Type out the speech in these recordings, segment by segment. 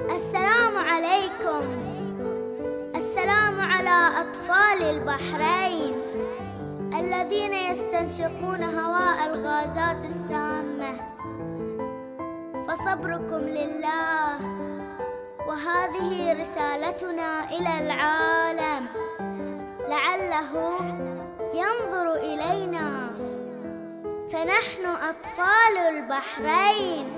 السلام عليكم. السلام على أطفال البحرين الذين يستنشقون هواء الغازات السامة، فصبركم لله، وهذه رسالتنا إلى العالم لعله ينظر إلينا، فنحن أطفال البحرين.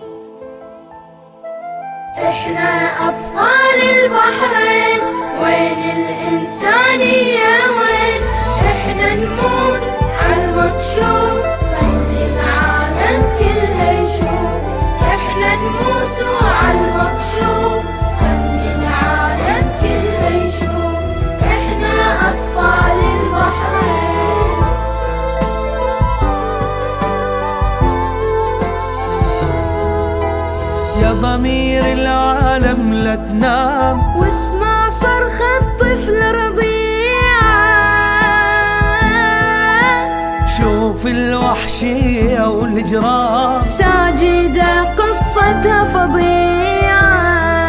إحنا أطفال البحرين، وين الإنسانية وين؟ إحنا نموت عالمكشوف، خلي العالم كله يشوف. إحنا نموت عالمكشوف، خلي العالم كله يشوف. إحنا أطفال البحرين. يا ضمير العالم لا تنام، واسمع صرخ الطفل رضيعة، شوف الوحشية والجرام ساجدة قصتها فظيعة،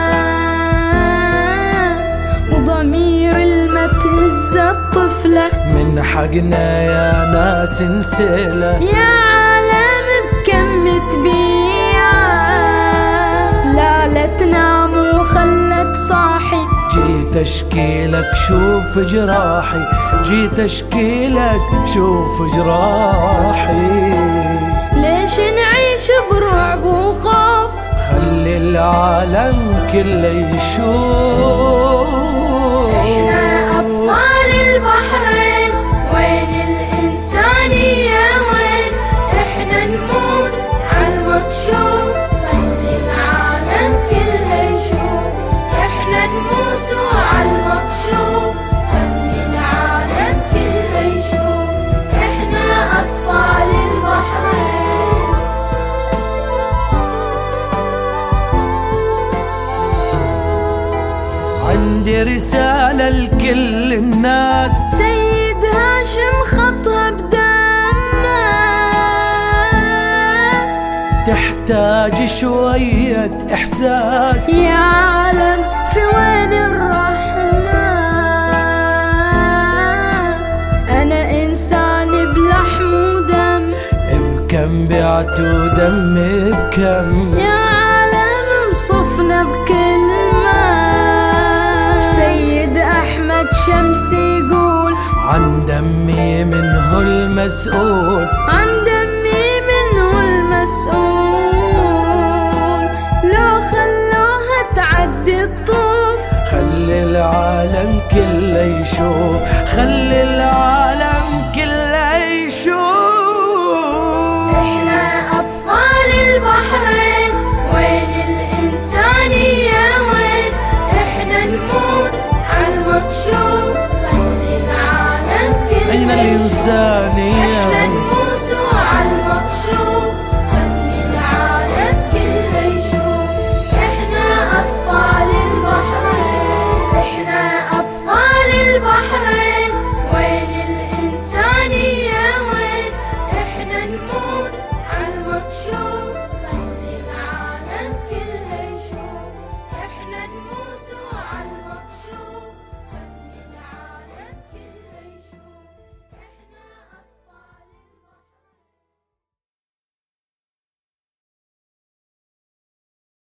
وضمير المتهز الطفلة من حقنا يا ناس نسيله. يا عالم بكم تبيعة، لا تنام وخلك صاحي، جيت اشكيلك شوف جراحي، جيت اشكيلك شوف جراحي. ليش نعيش برعب وخوف؟ خلي العالم كله يشوف. احنا اطفال البحرين، وين الانسانية وين؟ احنا نموت عالمكشوف، خلي العالم كله يشوف. احنا نموت عالمكشوف، خلي العالم كله يشوف. احنا اطفال البحرين. عندي رسالة لكل الناس، سيد هاشم خطها بدمه، تحتاج شوية إحساس. يا عالم في وين الرحمة؟ أنا إنسان بلحم ودم، بكم بعت ودم بكم. يا عالم انصفنا بكلمة. سيد أحمد شمس يقول عن دمي منه المسؤول، عن دمي منه المسؤول. لو خلوها تعدي الطوف، خلي العالم كله يشوف، خلي العالم كله يشوف. احنا أطفال البحرين، وين الإنسانية وين؟ احنا نموت عالمكشوف، خلي العالم كله أين يشوف. الإنسان؟